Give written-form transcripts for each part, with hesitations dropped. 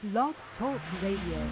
Blog Talk Radio.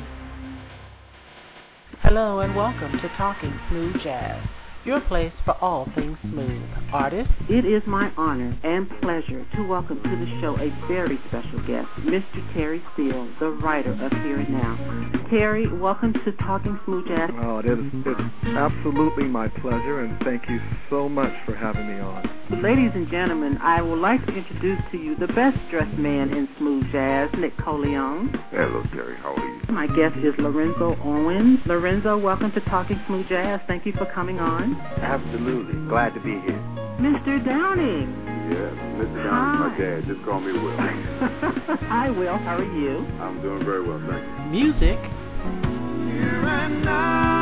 Hello and welcome to Talking Smooth Jazz, your place for all things smooth. Artists. It is my honor and pleasure to welcome to the show a very special guest, Mr. Terry Steele, the writer of Here and Now. Terry, welcome to Talking Smooth Jazz. Oh, it's absolutely my pleasure, and thank you so much for having me on. Ladies and gentlemen, I would like to introduce to you the best dressed man in smooth jazz, Nick Coleon. Hello, Terry. How are you? My guest is Lorenzo Owens. Lorenzo, welcome to Talking Smooth Jazz. Thank you for coming on. Absolutely. Glad to be here. Mr. Downing. Yes, Mr. Downing's my dad. Just call me Will. Hi, Will. How are you? I'm doing very well, thank you. Music. Here and now.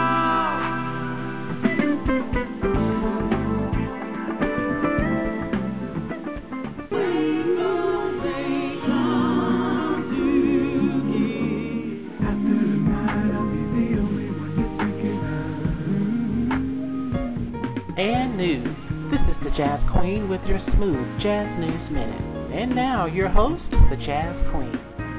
And news. This is the Jazz Queen with your smooth Jazz News Minute. And now, your host, the Jazz Queen.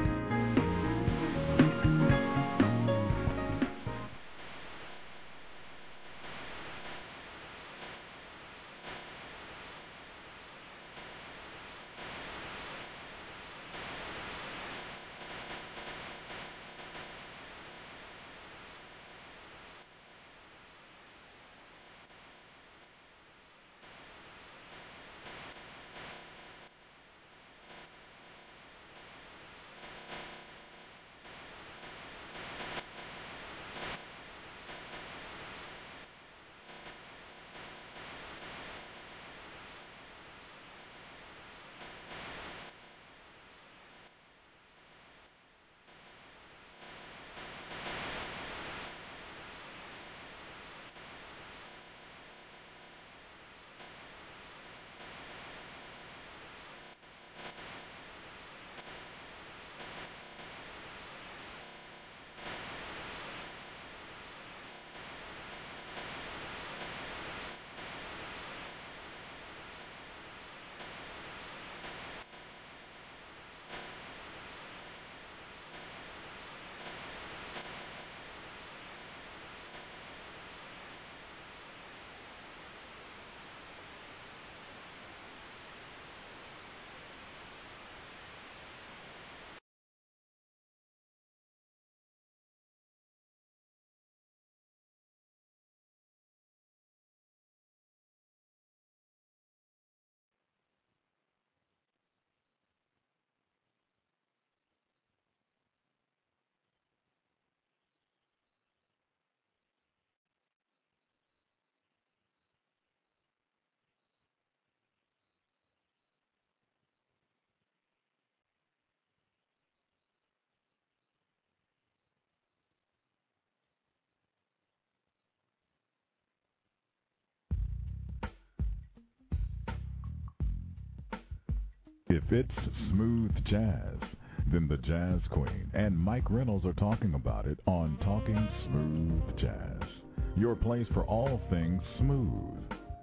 If it's smooth jazz, then the Jazz Queen and Mike Reynolds are talking about it on Talking Smooth Jazz, your place for all things smooth.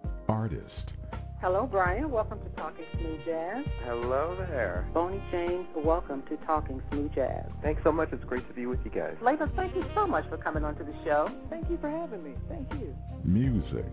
Artist. Hello, Brian. Welcome to Talking Smooth Jazz. Hello there. Bonnie James, welcome to Talking Smooth Jazz. Thanks so much. It's great to be with you guys. Layla, thank you so much for coming onto the show. Thank you for having me. Thank you. Music.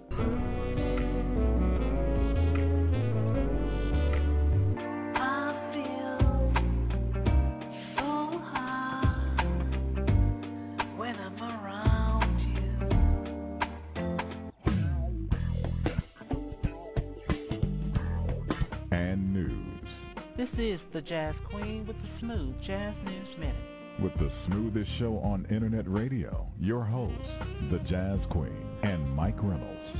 This is the Jazz Queen with the smooth Jazz News Minute. With the smoothest show on internet radio, your host, the Jazz Queen, and Mike Reynolds.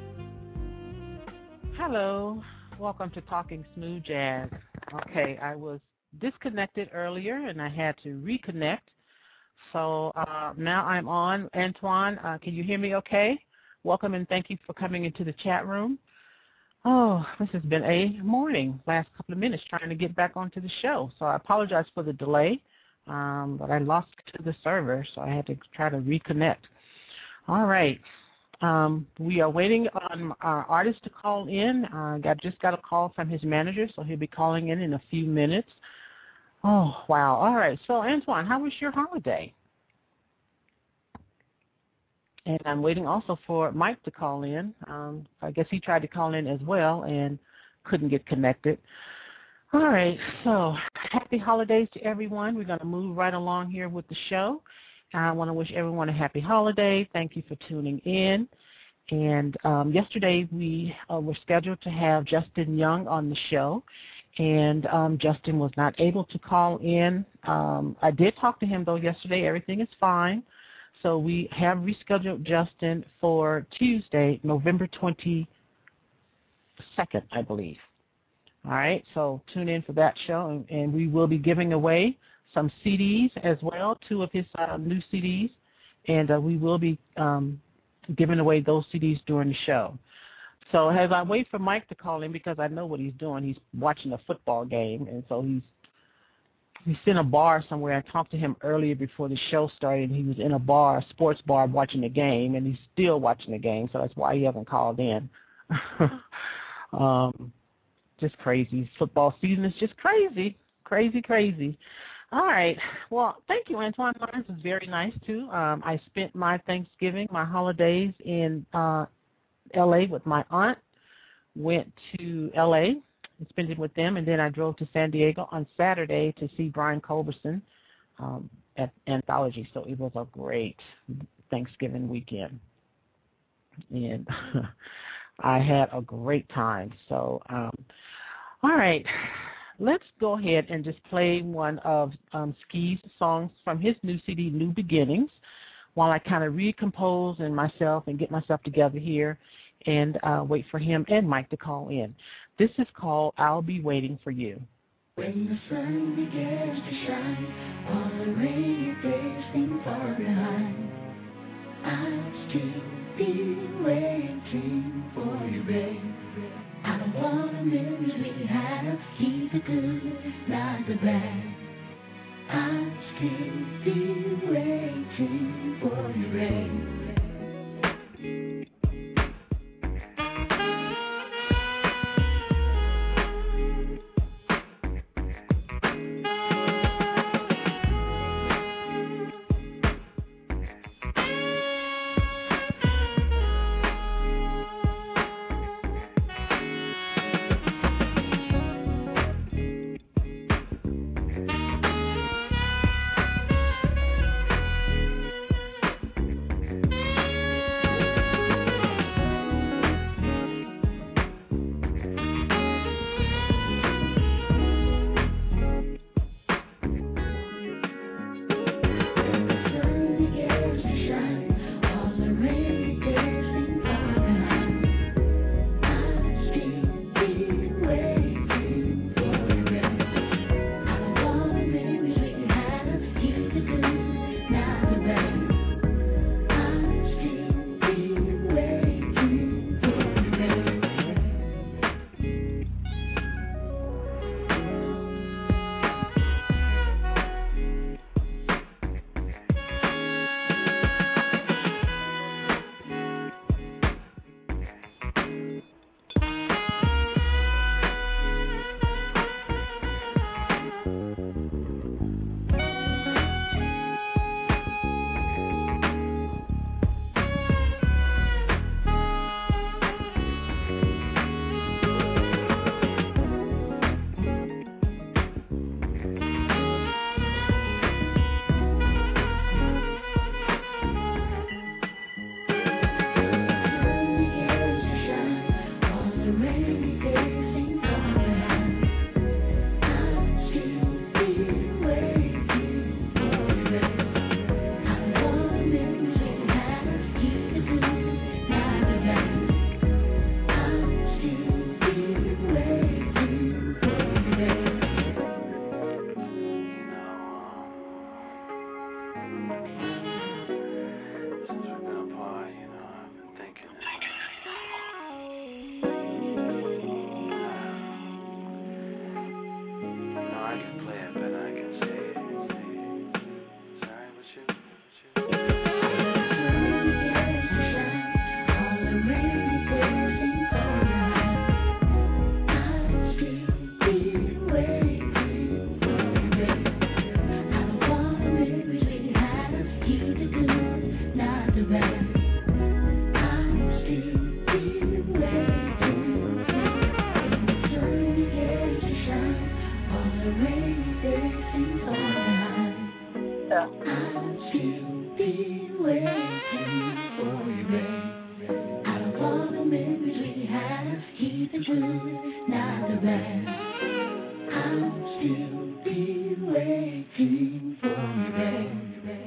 Hello. Welcome to Talking Smooth Jazz. Okay, I was disconnected earlier and I had to reconnect. So now I'm on. Antoine, can you hear me okay? Welcome and thank you for coming into the chat room. Oh, this has been a morning, last couple of minutes trying to get back onto the show. So I apologize for the delay, but I lost to the server, so I had to try to reconnect. All right. We are waiting on our artist to call in. Just got a call from his manager, so he'll be calling in a few minutes. Oh, wow. All right. So, Antoine, how was your holiday? And I'm waiting also for Mike to call in. I guess he tried to call in as well and couldn't get connected. All right. So, happy holidays to everyone. We're going to move right along here with the show. I want to wish everyone a happy holiday. Thank you for tuning in. And yesterday we were scheduled to have Justin Young on the show, and Justin was not able to call in. I did talk to him, though, yesterday. Everything is fine. So we have rescheduled Justin for Tuesday, November 22nd, I believe. All right, so tune in for that show, and we will be giving away some CDs as well, 2 of his new CDs, and we will be giving away those CDs during the show. So as I wait for Mike to call in, because I know what he's doing, he's watching a football game, and so he's in a bar somewhere. I talked to him earlier before the show started. He was in a bar, a sports bar, watching the game, and he's still watching the game, so that's why he hasn't called in. Just crazy. Football season is just crazy, crazy. All right. Well, thank you, Antoine. Mine was very nice, too. I spent my Thanksgiving, my holidays in L.A. with my aunt. Went to L.A. and spent it with them, and then I drove to San Diego on Saturday to see Brian Culberson at Anthology. So it was a great Thanksgiving weekend. And I had a great time. So, all right. Let's go ahead and just play one of Ski's songs from his new CD, New Beginnings, while I kind of recompose and myself and get myself together here and wait for him and Mike to call in. This is called I'll Be Waiting for You. When the sun begins to shine, all the rainy days seem far behind. I'll still be waiting for you, babe. I don't want the memories we have, keep the good, not the bad. I'll still be waiting for you, babe. I'll still be waiting for you, babe. Out of all the memories we have, keep the good, not the bad. I'll still be waiting for you, babe.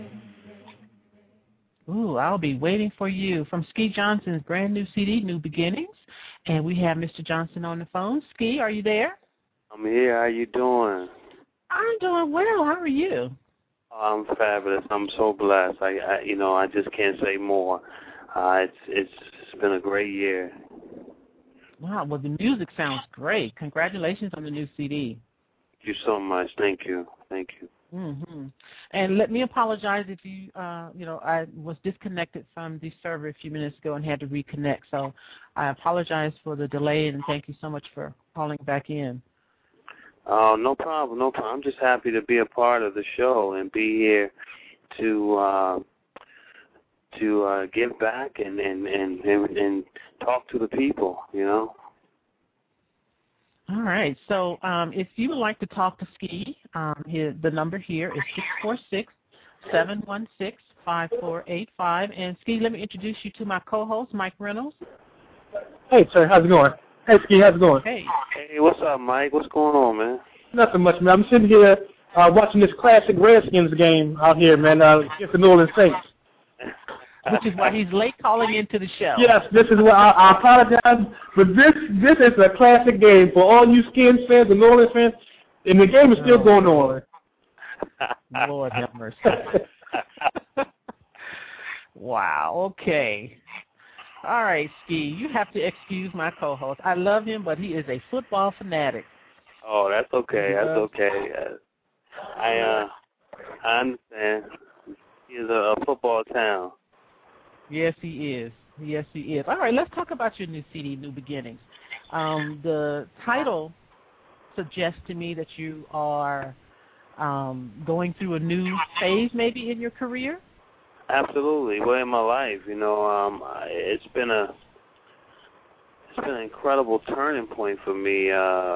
Ooh, I'll be waiting for you. From Ski Johnson's brand new CD, New Beginnings. And we have Mr. Johnson on the phone. Ski, are you there? I'm here. How you doing? I'm doing well. How are you? I'm fabulous. I'm so blessed. I just can't say more. It's been a great year. Wow. Well, the music sounds great. Congratulations on the new CD. Thank you so much. Thank you. Thank you. Mm-hmm. And let me apologize if you, I was disconnected from the server a few minutes ago and had to reconnect. So I apologize for the delay, and thank you so much for calling back in. Oh, no problem, no problem. I'm just happy to be a part of the show and be here to give back and talk to the people, you know. All right. So if you would like to talk to Ski, the number here is 646-716-5485. And Ski, let me introduce you to my co-host, Mike Reynolds. Hey, sir. How's it going? Hey, Ski. How's it going? Hey. Hey, what's up, Mike? What's going on, man? Nothing much, man. I'm sitting here watching this classic Redskins game out here, man, against the New Orleans Saints. Which is why he's late calling into the show. Yes, this is why I apologize, but this is a classic game for all you Skins fans and New Orleans fans, and the game is still going on. Lord have mercy. Wow, okay. All right, Ski, you have to excuse my co-host. I love him, but he is a football fanatic. Oh, that's okay. That's okay. I understand. He is a football town. Yes, he is. Yes, he is. All right, let's talk about your new CD, New Beginnings. The title suggests to me that you are going through a new phase maybe in your career? Absolutely. Well, in my life, it's been an incredible turning point for me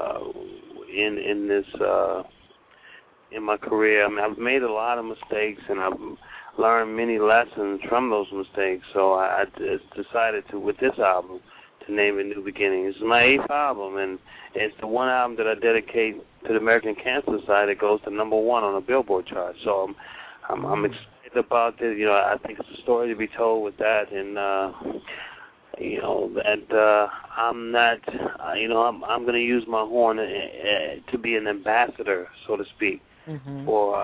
in my career. I mean, I've made a lot of mistakes, and I've learned many lessons from those mistakes. So I decided to, with this album, to name it New Beginnings. It's my 8th album, and it's the one album that I dedicate to the American Cancer Society that goes to #1 on the Billboard chart. So I'm excited about it. I think it's a story to be told with that, and I'm not. I'm going to use my horn to be an ambassador, so to speak, for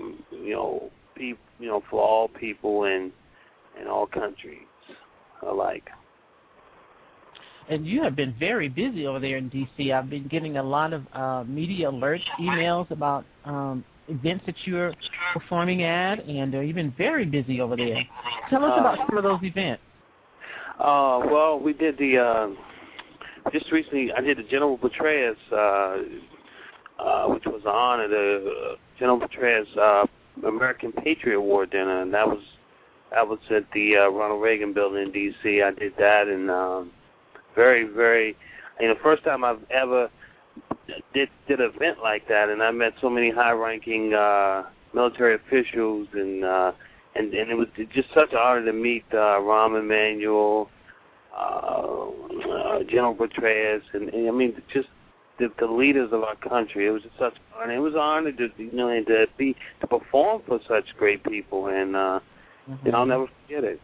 for all people in all countries alike. And you have been very busy over there in D.C. I've been getting a lot of media alerts, emails about events that you're performing at, and you've been very busy over there. Tell us about some of those events. Well, we did just recently, I did the General Petraeus, which was an honor, the General Petraeus American Patriot Award dinner, and that was at the Ronald Reagan building in D.C. I did that, and very, very, the first time I've ever did an event like that, and I met so many high-ranking military officials, and it was just such an honor to meet Rahm Emanuel, General Petraeus, and I mean, just the leaders of our country. It was just such an honor. It was an honor to perform for such great people, and I'll never forget it.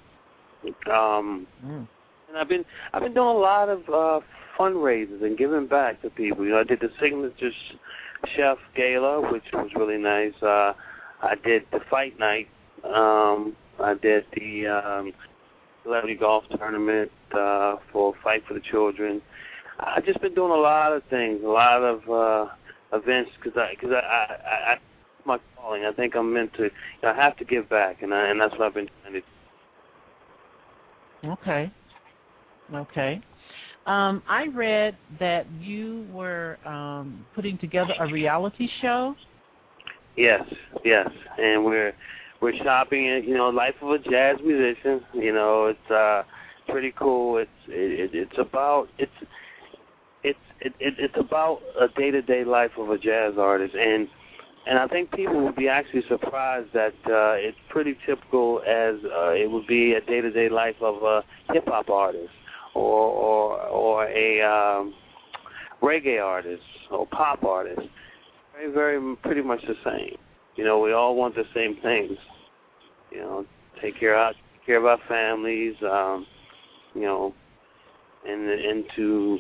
And I've been doing a lot of fundraisers and giving back to people. I did the Signature Chef Gala, which was really nice. I did the Fight Night. I did the Celebrity Golf Tournament for Fight for the Children. I've just been doing a lot of things, a lot of events, because I my calling. I think I'm meant to. I have to give back, and that's what I've been trying to do. Okay. I read that you were putting together a reality show. Yes, and we're shopping at Life of a Jazz Musician. It's pretty cool. It's about a day-to-day life of a jazz artist, and And I think people would be actually surprised that it's pretty typical as it would be a day-to-day life of a hip-hop artist or a reggae artist or pop artist. Very, very, pretty much the same. You know, we all want the same things. You know, take care of our families, you know, and to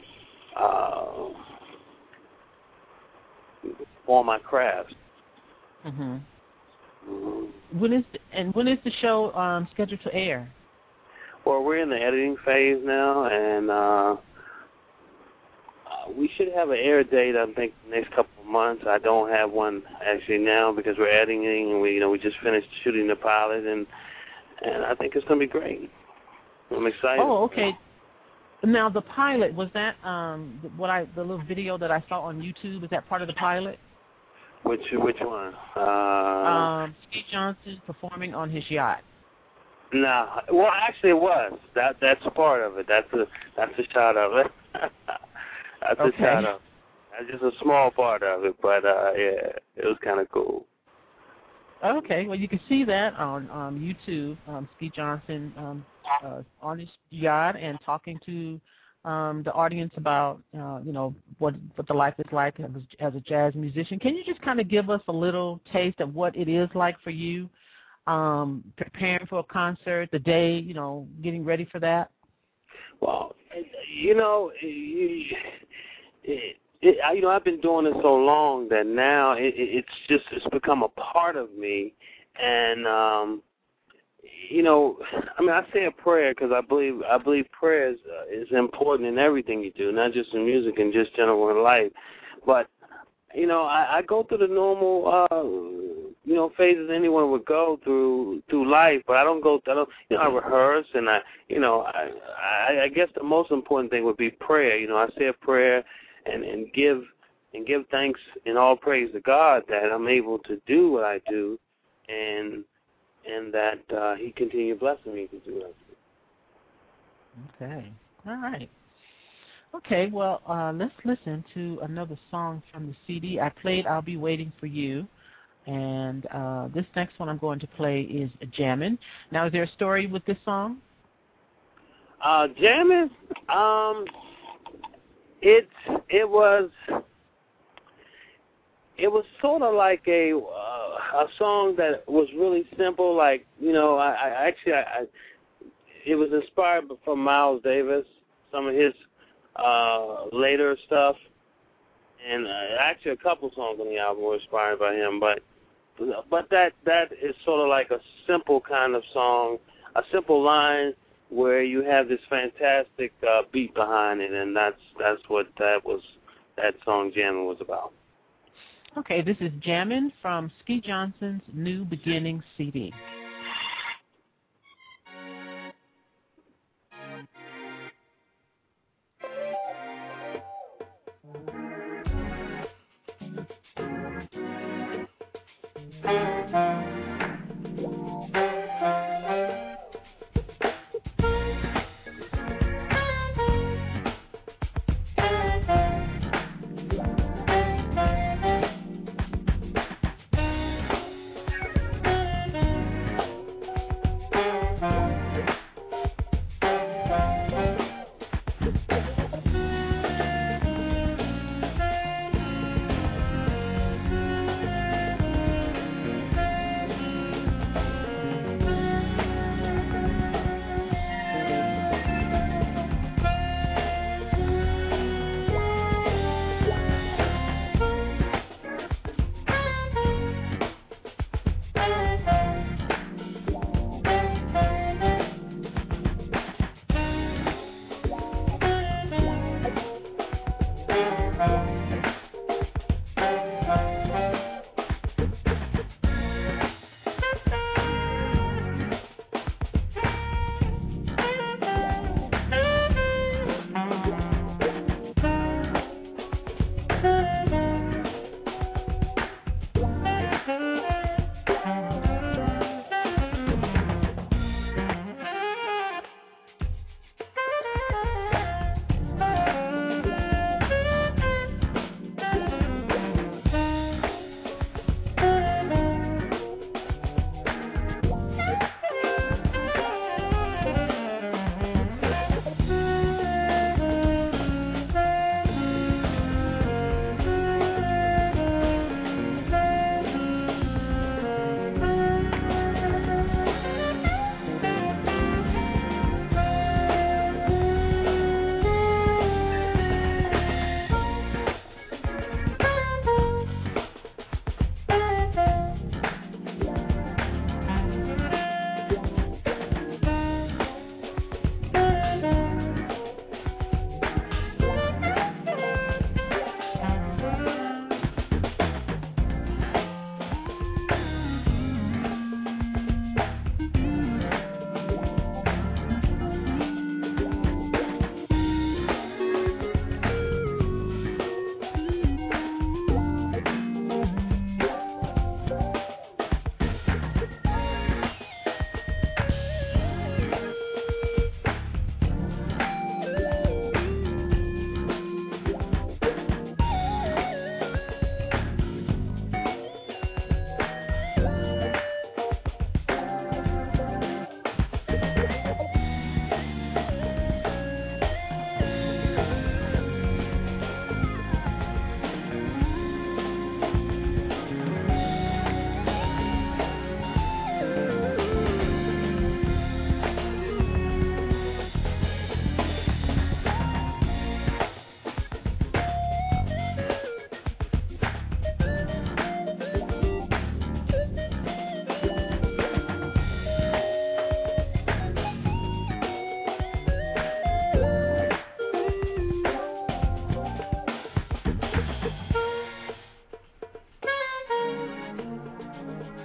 form our crafts. Mhm. When is the show scheduled to air? Well, we're in the editing phase now, and we should have an air date, I think, the next couple of months. I don't have one actually now because we're editing, and we just finished shooting the pilot, and I think it's going to be great. I'm excited. Oh, okay. Now, the pilot, was that the little video that I saw on YouTube, is that part of the pilot? Which one? Ski Johnson performing on his yacht. No, well, actually, it was. That's a part of it. That's a shot of it. That's a shot of it. That's just a small part of it, but yeah, it was kind of cool. Okay, well, you can see that on YouTube. Ski Johnson on his yacht and talking to the audience about what the life is like as a jazz musician. Can you just kind of give us a little taste of what it is like for you preparing for a concert, the day, getting ready for that? Well, I've been doing it so long that now it's become a part of me, and I say a prayer because I believe prayer is important in everything you do, not just in music and just general in life. But I go through the normal phases anyone would go through life, but I rehearse, and I guess the most important thing would be prayer. I say a prayer and give thanks and all praise to God that I'm able to do what I do, and that He continue blessing me to do what I do. Okay. All right. Okay, well, let's listen to another song from the CD. I played I'll Be Waiting for You, and this next one I'm going to play is Jammin'. Now, is there a story with this song? Jammin'? It was sort of like a song that was really simple. Like, it was inspired from Miles Davis, some of his later stuff, and actually a couple songs on the album were inspired by him. But that is sort of like a simple kind of song, a simple line where you have this fantastic beat behind it, and that's what that song Jammin' was about. Okay, this is Jammin' from Ski Johnson's New Beginning CD.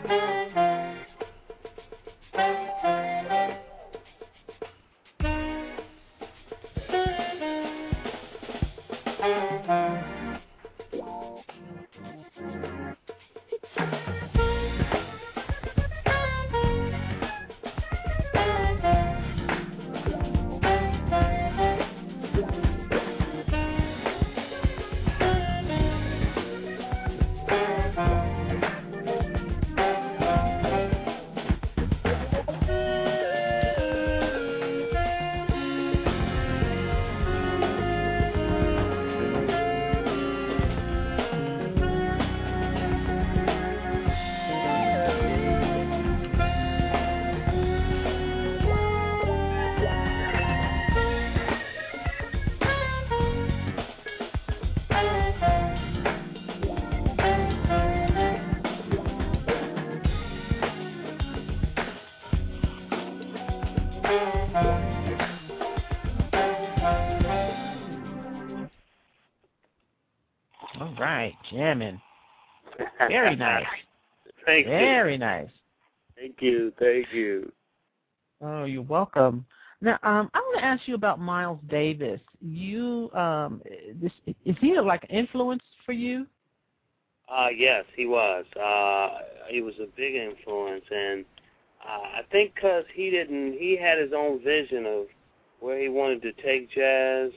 All right, jamming. Very nice. Thank you. Very nice. Thank you. Thank you. Oh, you're welcome. Now, I want to ask you about Miles Davis. You, is he like an influence for you? Yes, he was. He was a big influence, and I think because he had his own vision of where he wanted to take jazz,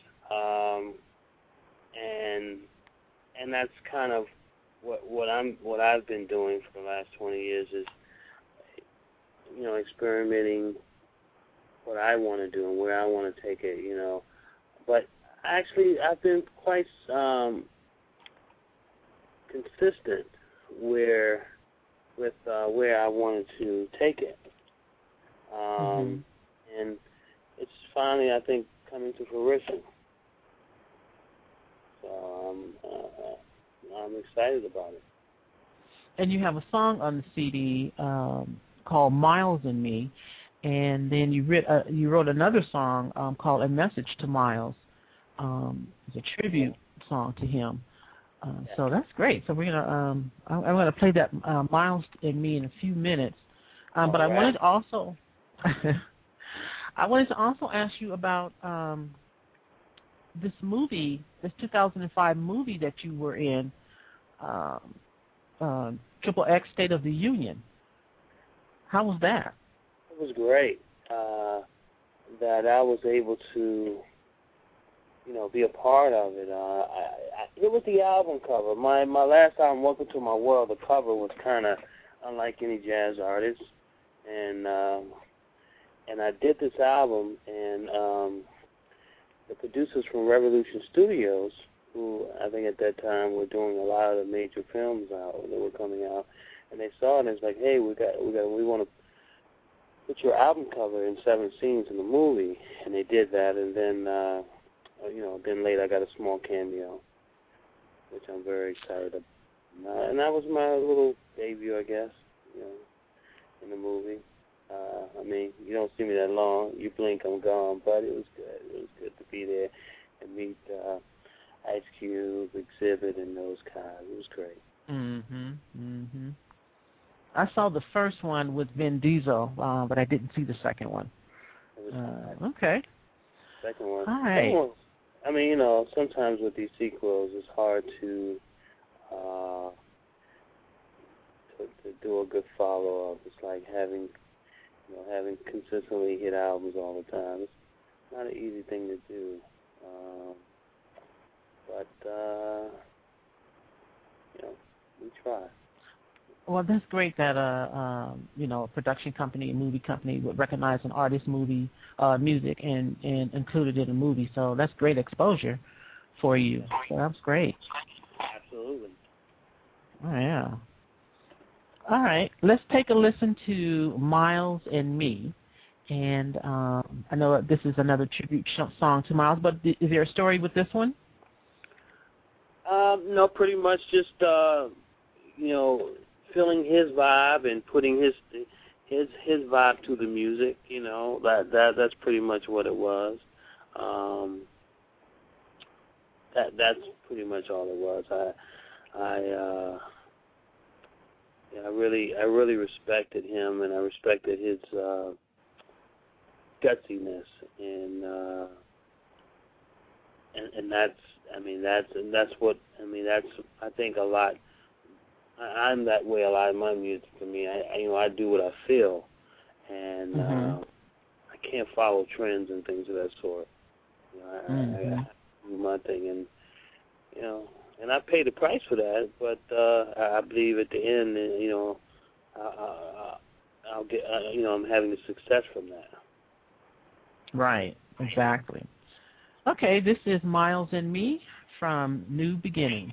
and that's kind of what I've been doing for the last 20 years is, experimenting what I want to do and where I want to take it, But actually, I've been quite consistent with where I wanted to take it, and it's finally, I think, coming to fruition. So I'm excited about it. And you have a song on the CD called "Miles and Me," and then you wrote another song called "A Message to Miles." It's a tribute song to him. So that's great. So we're gonna I'm gonna play that "Miles and Me" in a few minutes. But I wanted to also ask you about this movie, this 2005 movie that you were in, Triple X State of the Union. How was that? It was great. That I was able to, be a part of it. It was the album cover. My last album, Welcome to My World, the cover was kind of unlike any jazz artist, and I did this album, and the producers from Revolution Studios, who I think at that time were doing a lot of the major films out that were coming out, and they saw it and it's like, hey, we want to put your album cover in 7 scenes in the movie, and they did that, and then then later I got a small cameo, which I'm very excited about, and that was my little debut, I guess, in the movie. You don't see me that long. You blink, I'm gone. But it was good. It was good to be there and meet Ice Cube, Exhibit, and those guys. It was great. I saw the first one with Vin Diesel, but I didn't see the second one. Okay. Second one. All right. Sometimes with these sequels, it's hard to do a good follow-up. It's like having consistently hit albums all the time. It's not an easy thing to do. But we try. Well, that's great that a production company, a movie company would recognize an artist's music and include it in a movie. So that's great exposure for you. So that's great. Absolutely. Oh, yeah. All right, let's take a listen to Miles and Me. And I know this is another tribute song to Miles, but is there a story with this one? No, pretty much just, feeling his vibe and putting his vibe to the music, that's pretty much what it was. That's pretty much all it was. I really respected him, and I respected his gutsiness, and that's what I think a lot. I'm that way a lot of my music. For me, I do what I feel, and I can't follow trends and things of that sort. I do my thing, and and I pay the price for that. But I believe at the end, I'll get. I'm having a success from that. Right. Exactly. Okay. This is Miles and Me from New Beginnings.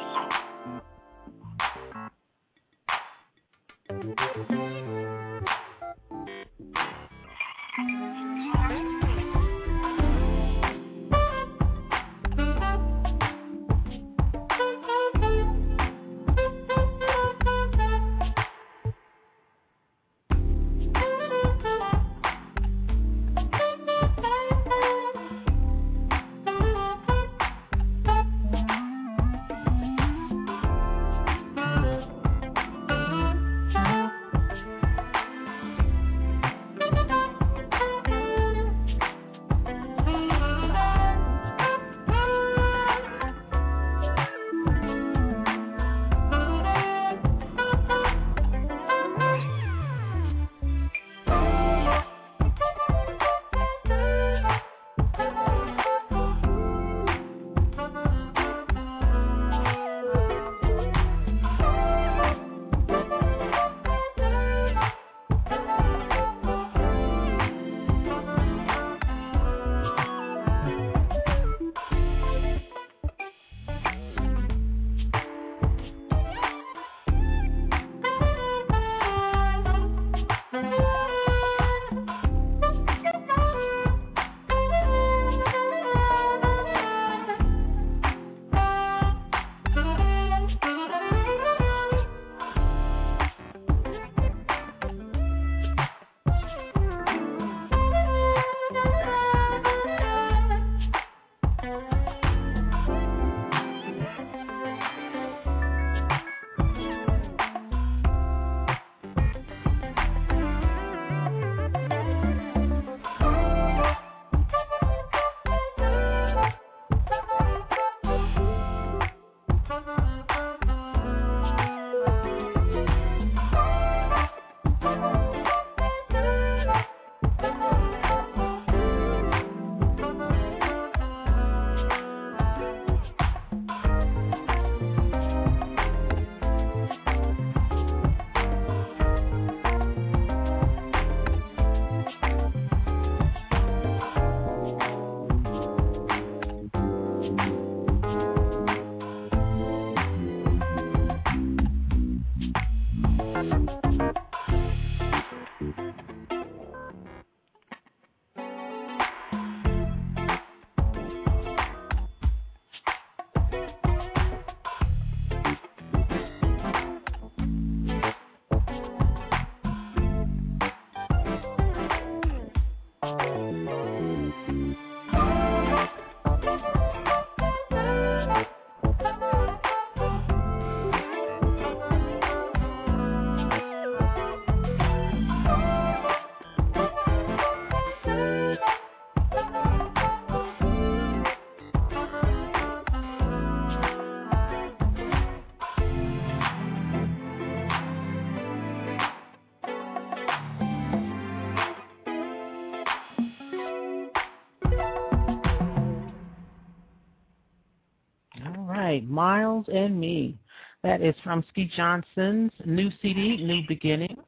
Miles and Me. That is from Ski Johnson's new CD, New Beginnings.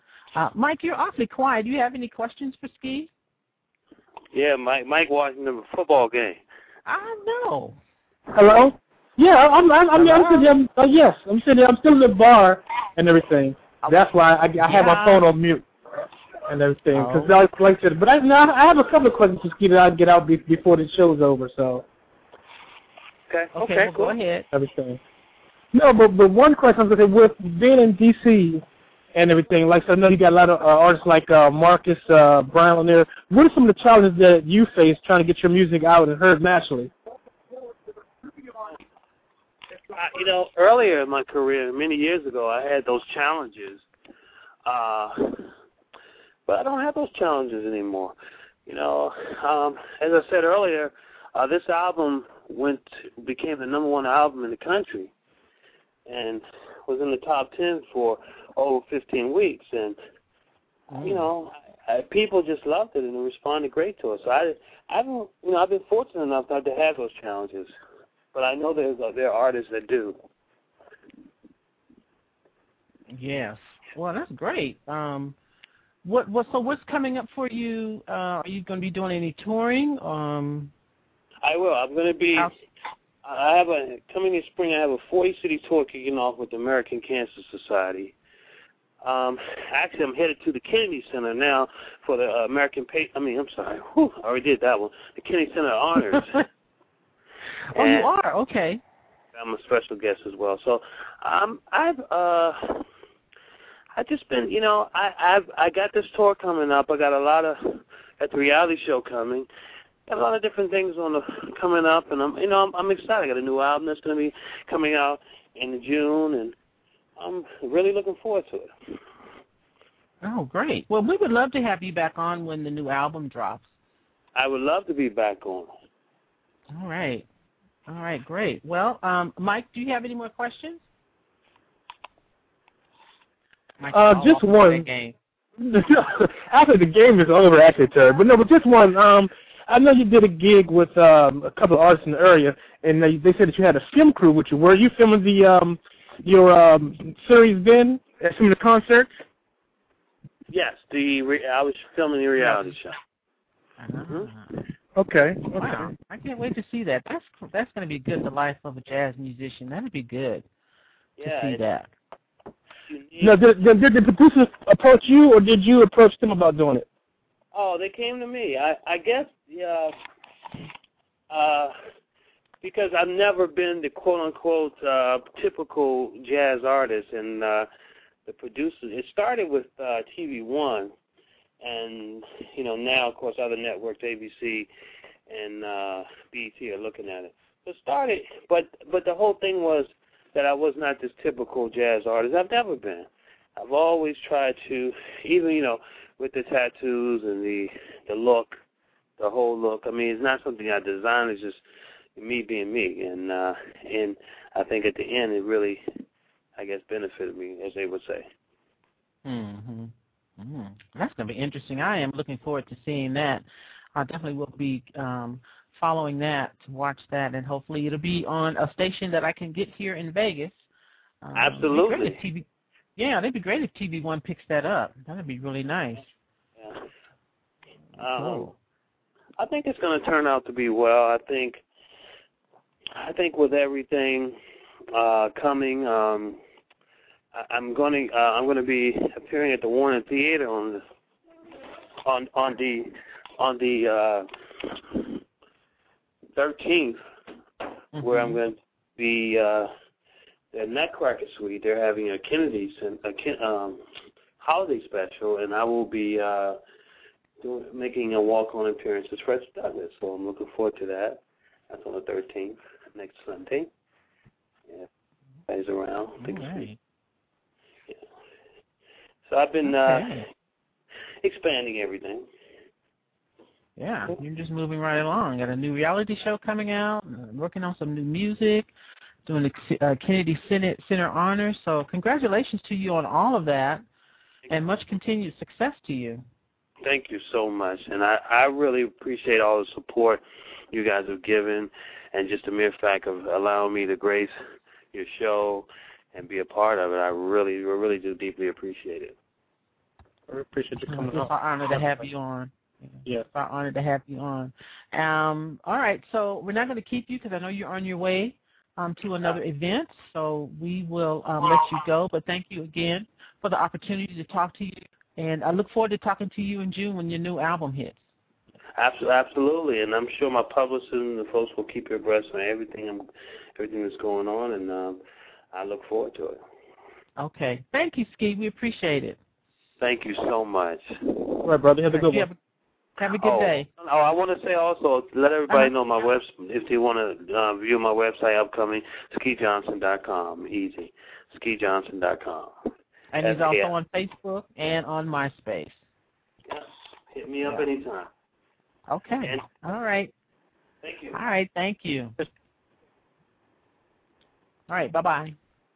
Mike, you're awfully quiet. Do you have any questions for Ski? Yeah, Mike watching the football game. I know. Hello? Yeah, I'm sitting there. Yes, I'm sitting there. I'm still in the bar and everything. That's why I have my phone on mute and everything. Because like I said, but I have a couple of questions for Ski that I'll get out before the show's over. So. Okay, well, cool. Go ahead. Everything. No, but one question I was going to say, with being in D.C. and everything, like, so I know you got a lot of artists like Marcus Brown on there. What are some of the challenges that you face trying to get your music out and heard nationally? earlier in my career, many years ago, I had those challenges. But I don't have those challenges anymore. As I said earlier, this album became the #1 album in the country and was in the top 10 for over 15 weeks. And, people just loved it and responded great to it. So I've been fortunate enough not to have those challenges. But I know there are artists that do. Yes. Well, that's great. So what's coming up for you? Are you going to be doing any touring? I will. I'm going to be. Coming in spring. I have a 40-city tour kicking off with the American Cancer Society. Actually, I'm headed to the Kennedy Center now for the I already did that one. The Kennedy Center Honors. Oh, you are? Okay. I'm a special guest as well. So, I've just been, I got this tour coming up. I got at the reality show coming. Got a lot of different things coming up, and I'm excited. I got a new album that's going to be coming out in June, and I'm really looking forward to it. Oh, great. Well, we would love to have you back on when the new album drops. I would love to be back on. All right, great. Well, Mike, do you have any more questions? Just one. After the game is over, actually, Terry. But just one. I know you did a gig with a couple of artists in the area, and they said that you had a film crew with you. Were you filming your series then at some of the concerts? Yes, I was filming the reality show. Mm-hmm. Okay. Wow, I can't wait to see that. That's going to be good. The life of a jazz musician. That'd be good to see that. Now, did the producers approach you, or did you approach them about doing it? Oh, they came to me. I guess, because I've never been the quote-unquote typical jazz artist, and the producers, it started with TV One, and, now, of course, other networks, ABC and BET are looking at it. So it started, but the whole thing was that I was not this typical jazz artist. I've never been. I've always tried to, even, with the tattoos and the look, the whole look. I mean, it's not something I designed. It's just me being me. And I think at the end it really, I guess, benefited me, as they would say. Mm-hmm. Mm-hmm. That's going to be interesting. I am looking forward to seeing that. I definitely will be following that to watch that, and hopefully it'll be on a station that I can get here in Vegas. Absolutely. It'd be great if TV One picks that up. That'd be really nice. Yeah. Cool. I think it's going to turn out to be well. I think with everything coming, I'm going to be appearing at the Warner Theater on the 13th, where I'm going to be at Nutcracker Suite. They're having a Kennedy holiday special, and I will be making a walk-on appearance as Fred Douglass. So I'm looking forward to that. That's on the 13th, next Sunday. Yeah, guys around. Right. Yeah. So I've been expanding everything. Yeah, you're just moving right along. Got a new reality show coming out, working on some new music, doing the Kennedy Center Honors. So congratulations to you on all of that, and much continued success to you. Thank you so much, and I really appreciate all the support you guys have given, and just the mere fact of allowing me to grace your show and be a part of it. I really do deeply appreciate it. I appreciate you coming on. It's an honor to have you on. Yeah. It's our honor to have you on. All right, so we're not going to keep you because I know you're on your way to another event, so we will let you go. But thank you again for the opportunity to talk to you, and I look forward to talking to you in June when your new album hits. Absolutely, and I'm sure my publicist and the folks will keep you abreast on everything that's going on, and I look forward to it. Okay. Thank you, Ski. We appreciate it. Thank you so much. All right, brother. Have a good one. Have a good day. Oh, I want to say also, let everybody know my website, if they want to view my website upcoming, SkeeJohnson.com. Easy. SkeeJohnson.com. And he's also on Facebook and on MySpace. Yes. Hit me up anytime. Okay. All right. Thank you. All right. Thank you. All right. Bye-bye.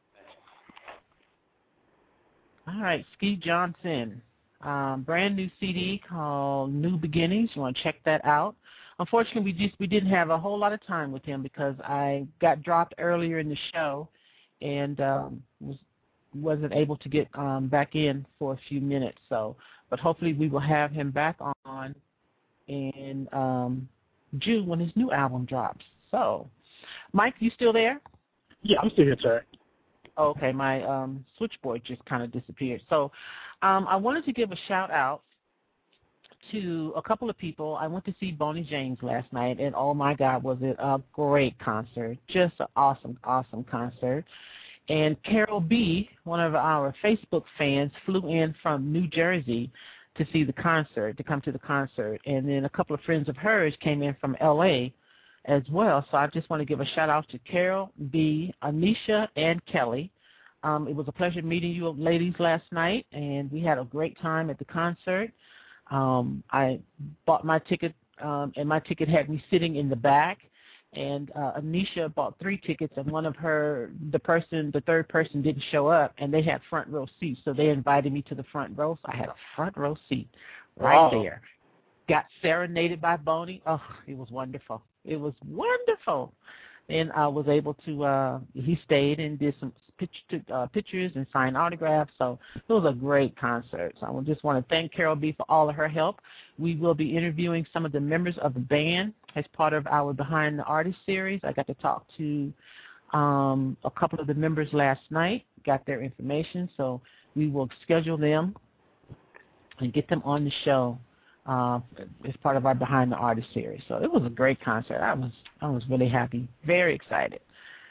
All right. Ski Johnson. Brand new CD called New Beginnings. You want to check that out. Unfortunately, we didn't have a whole lot of time with him because I got dropped earlier in the show and wasn't able to get back in for a few minutes. So, but hopefully we will have him back on in June when his new album drops. So, Mike, you still there? Yeah, I'm still here, sir. Okay, my switchboard just kind of disappeared. So I wanted to give a shout-out to a couple of people. I went to see Boney James last night, and oh, my God, was it a great concert. Just an awesome, awesome concert. And Carol B., one of our Facebook fans, flew in from New Jersey to see the concert, to come to the concert. And then a couple of friends of hers came in from L.A., as well. So I just want to give a shout-out to Carol B., Anisha, and Kelly. It was a pleasure meeting you ladies last night, and we had a great time at the concert. I bought my ticket, and my ticket had me sitting in the back, and Anisha bought 3 tickets, and the third person didn't show up, and they had front row seats, so they invited me to the front row, so I had a front row seat right there. Got serenaded by Boney. Oh, it was wonderful. It was wonderful. And I was able to, he stayed and did some pictures and signed autographs. So it was a great concert. So I just want to thank Carol B. for all of her help. We will be interviewing some of the members of the band as part of our Behind the Artist series. I got to talk to a couple of the members last night, got their information. So we will schedule them and get them on the show as part of our Behind the Artist series. So it was a great concert. I was really happy, very excited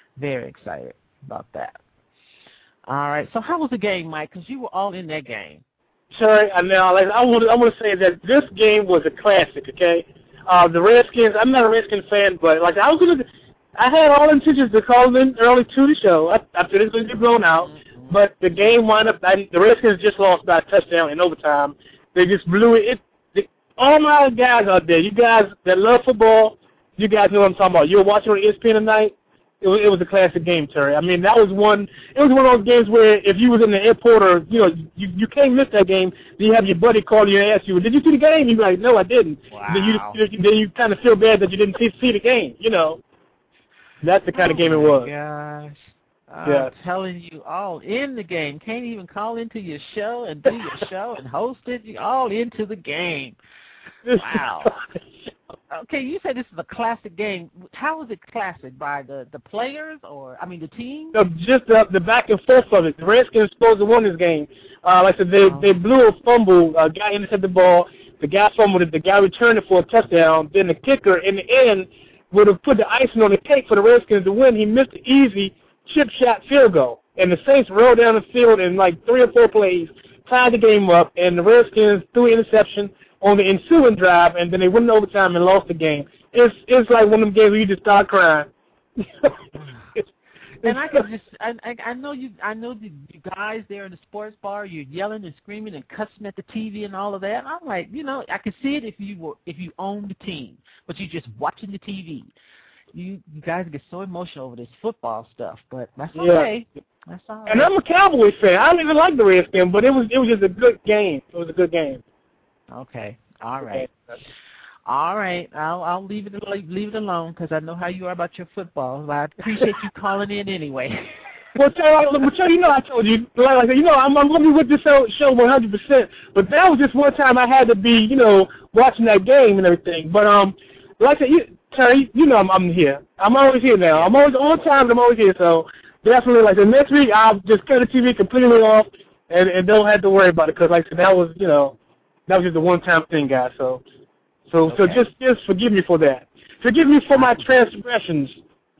about that. All right. So how was the game, Mike? Because you were all in that game. Sorry, I want to say that this game was a classic. Okay, the Redskins. I'm not a Redskins fan, but like I had all intentions to call in early to the show. I figured it was going to get blown out, but the game wound up. The Redskins just lost by a touchdown in overtime. They just blew it. All my guys out there, you guys that love football, you guys know what I'm talking about. You were watching on ESPN tonight. It was a classic game, Terry. I mean, it was one of those games where if you was in the airport or, you can't miss that game, then you have your buddy call you and ask you, did you see the game? You're like, no, I didn't. Wow. Then you kind of feel bad that you didn't see the game, That's the kind of game it was. Gosh. I'm telling you, all in the game. Can't even call into your show and do your show and host it. You're all into the game. Wow. Okay, you said this is a classic game. How is it classic? By the players the team? No, just the back and forth of it. The Redskins supposed to win this game. Like I said, they blew a fumble. A guy intercepted the ball. The guy fumbled it. The guy returned it for a touchdown. Then the kicker in the end would have put the icing on the cake for the Redskins to win. He missed the easy chip shot field goal. And the Saints rolled down the field in like 3 or 4 plays, tied the game up, and the Redskins threw an interception on the ensuing drive, and then they went in overtime and lost the game. It's like one of them games where you just start crying. And I know you guys there in the sports bar, you're yelling and screaming and cussing at the TV and all of that. I'm like, I could see it if you owned the team, but you're just watching the TV. You guys get so emotional over this football stuff, but that's okay. Yeah. That's all right. And I'm a Cowboys fan. I don't even like the Redskins, but it was just a good game. It was a good game. Okay. All right. Okay. All right. I'll leave it alone because I know how you are about your football. I appreciate you calling in anyway. Well, Terry, I told you, I'm going to be with this show 100%. But that was just one time I had to be, watching that game and everything. But like I said, Terry, I'm here. I'm always here now. I'm always on time. I'm always here. So definitely, like the next week, I'll just cut the TV completely off and don't have to worry about it because, like I said, that was just a one-time thing, guys. So just forgive me for that. Forgive me for my transgressions.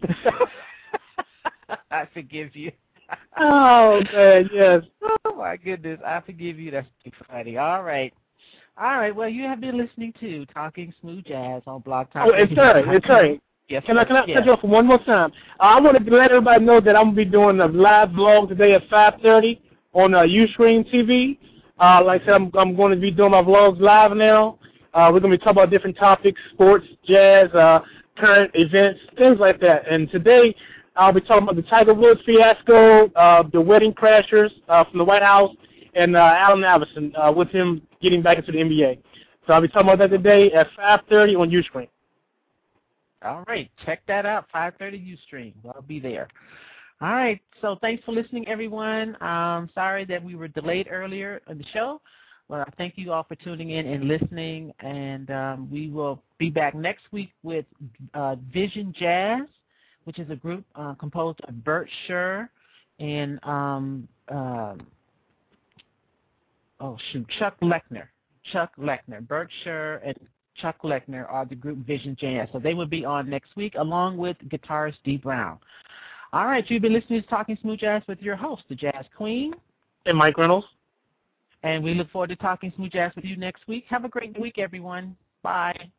I forgive you. Oh, man, yes. Oh, my goodness. I forgive you. That's too funny. All right. All right. Well, you have been listening to Talking Smooth Jazz on Blog Talk. Oh, it's sorry. Yes. Can I cut you off one more time? I wanted to let everybody know that I'm going to be doing a live vlog today at 5:30 on Ustream TV. Like I said, I'm going to be doing my vlogs live now. We're going to be talking about different topics, sports, jazz, current events, things like that. And today I'll be talking about the Tiger Woods fiasco, the wedding crashers from the White House, and Allen Iverson with him getting back into the NBA. So I'll be talking about that today at 5:30 on Ustream. All right. Check that out, 5:30 Ustream. I'll be there. All right. So thanks for listening, everyone. Sorry that we were delayed earlier in the show. Well, I thank you all for tuning in and listening, and we will be back next week with Vision Jazz, which is a group composed of Bert Scher and Chuck Lechner. Bert Scher and Chuck Lechner are the group Vision Jazz. So they will be on next week along with guitarist Dee Brown. All right, you've been listening to Talking Smooth Jazz with your host, the Jazz Queen. And Mike Reynolds. And we look forward to talking Smooth Jazz with you next week. Have a great week, everyone. Bye.